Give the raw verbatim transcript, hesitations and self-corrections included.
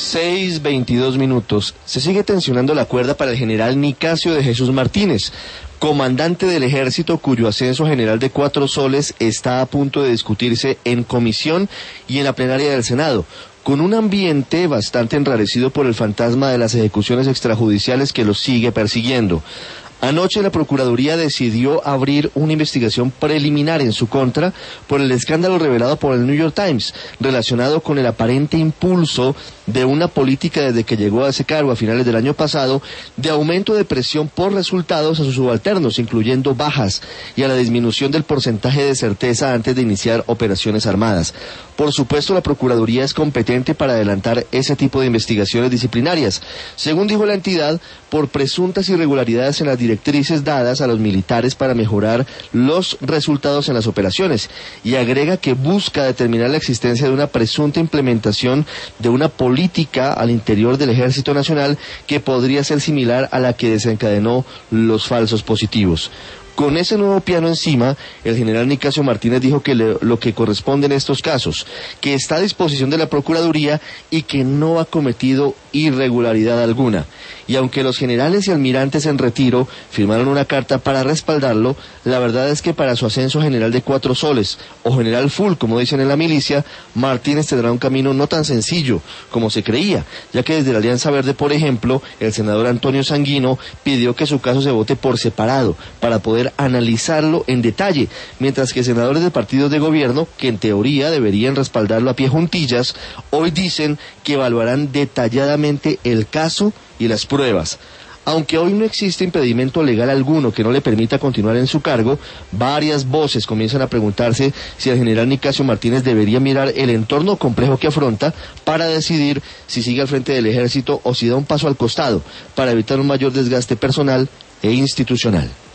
seis veintidós minutos. Se sigue tensionando la cuerda para el general Nicasio de Jesús Martínez, comandante del ejército cuyo ascenso a general de cuatro soles está a punto de discutirse en comisión y en la plenaria del Senado, con un ambiente bastante enrarecido por el fantasma de las ejecuciones extrajudiciales que los sigue persiguiendo. Anoche la Procuraduría decidió abrir una investigación preliminar en su contra por el escándalo revelado por el New York Times, relacionado con el aparente impulso de una política desde que llegó a ese cargo a finales del año pasado, de aumento de presión por resultados a sus subalternos, incluyendo bajas, y a la disminución del porcentaje de certeza antes de iniciar operaciones armadas. Por supuesto, la Procuraduría es competente para adelantar ese tipo de investigaciones disciplinarias, según dijo la entidad, por presuntas irregularidades en las directrices dadas a los militares para mejorar los resultados en las operaciones, y agrega que busca determinar la existencia de una presunta implementación de una política al interior del Ejército Nacional que podría ser similar a la que desencadenó los falsos positivos. Con ese nuevo piano encima, el general Nicasio Martínez dijo que le, lo que corresponde en estos casos, que está a disposición de la Procuraduría y que no ha cometido irregularidad alguna. Y aunque los generales y almirantes en retiro firmaron una carta para respaldarlo, la verdad es que para su ascenso a general de cuatro soles, o general full, como dicen en la milicia, Martínez tendrá un camino no tan sencillo como se creía, ya que desde la Alianza Verde, por ejemplo, el senador Antonio Sanguino pidió que su caso se vote por separado, para poder analizarlo en detalle, mientras que senadores de partidos de gobierno, que en teoría deberían respaldarlo a pie juntillas, hoy dicen que evaluarán detalladamente el caso y las pruebas. Aunque hoy no existe impedimento legal alguno que no le permita continuar en su cargo, varias voces comienzan a preguntarse si el general Nicasio Martínez debería mirar el entorno complejo que afronta para decidir si sigue al frente del ejército o si da un paso al costado para evitar un mayor desgaste personal e institucional.